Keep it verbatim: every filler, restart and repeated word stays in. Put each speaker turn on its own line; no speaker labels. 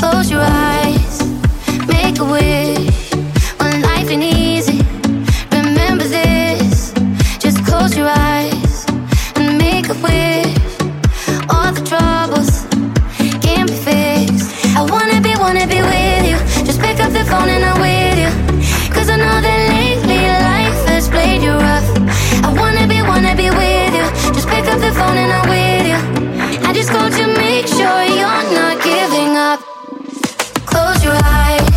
Close your eyes, make a wish. When life ain't easy, remember this. Just close your eyes and make a wish. All the troubles can't be fixed. I wanna be, wanna be with you. Just pick up the phone and I'm with you. Cause I know that lately life has played you rough. I wanna be, wanna be with you. Just pick up the phone and I'm with you. I just called to make sure you're not giving up. Close your eyes,